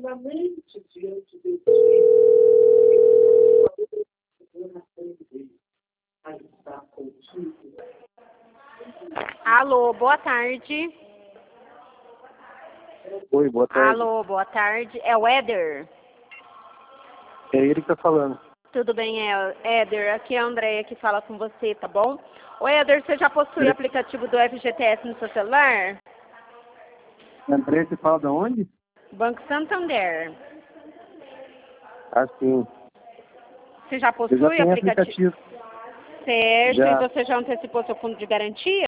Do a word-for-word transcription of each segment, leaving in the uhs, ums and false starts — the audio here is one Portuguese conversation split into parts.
eternamente diante de ti. Na frente dele. Aí está contigo. Alô, boa tarde. Oi, boa tarde. Alô, boa tarde. É o Éder? É ele que tá falando. Tudo bem, é- Éder? Aqui é a Andréia que fala com você, tá bom? Ô, Éder, você já possui o aplicativo do F G T S no seu celular? André, você fala de onde? Banco Santander. Ah, sim. Você já Eu possui já o tenho aplicativo? aplicativo. Certo. Já. E você já antecipou seu fundo de garantia?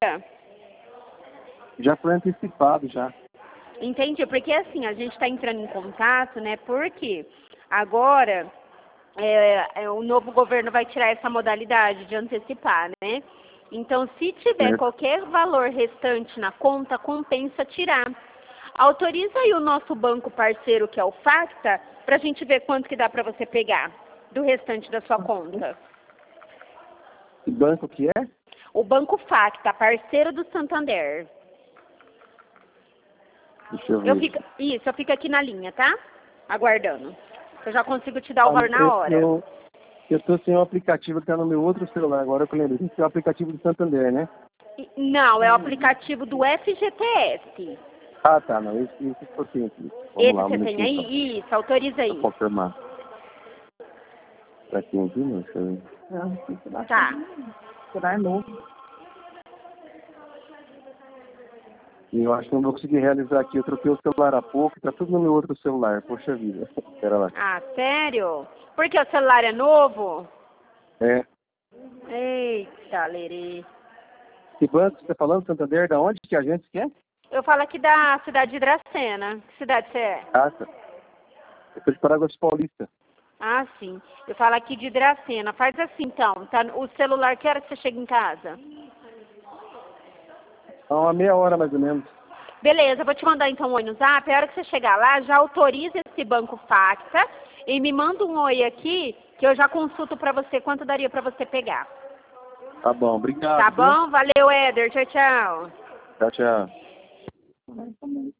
Já foi antecipado, já. Entendi, porque assim, a gente está entrando em contato, né? Porque agora é, é, o novo governo vai tirar essa modalidade de antecipar, né? Então, se tiver Certo. qualquer valor restante na conta, compensa tirar. Autoriza aí o nosso banco parceiro, que é o Facta, para a gente ver quanto que dá para você pegar do restante da sua conta. Que banco que é? O Banco Facta, parceiro do Santander. Deixa eu ver. Eu fico, isso, eu fico aqui na linha, tá? Aguardando. Eu já consigo te dar o Ah, valor na eu, hora. Eu, eu tô sem o aplicativo que tá no meu outro celular, agora que eu lembro. Tem que ser o aplicativo do Santander, né? E- Não, é o aplicativo do F G T S. Ah, tá, não. Esse, esse que eu tenho aqui. Vamos Esse lá, um você tem minutinho, então. aí? Isso, autoriza Pra aí. confirmar. Tá aqui, aqui, não, deixa eu ver. Tá. Será novo. E eu acho que não vou conseguir realizar aqui. Eu troquei o celular há pouco e tá tudo no meu outro celular. Poxa vida. Pera lá. Ah, sério? Porque o celular é novo? É. Eita, lerê. Que banco você tá falando, Santander? Da onde que a gente quer? Eu falo aqui da cidade de Dracena. Que cidade você é? Ah, tá. Eu tô de Paraguai Paulista. Ah, sim. Eu falo aqui de Dracena. Faz assim, então. Tá, o celular, que hora que você chega em casa? Há uma meia hora, mais ou menos. Beleza, eu vou te mandar então um oi no zap. A hora que você chegar lá, já autoriza esse banco Facta e me manda um oi aqui, que eu já consulto pra você quanto daria pra você pegar. Tá bom, obrigado. Tá viu? bom? Valeu, Éder. Tchau, tchau. Tchau, tchau.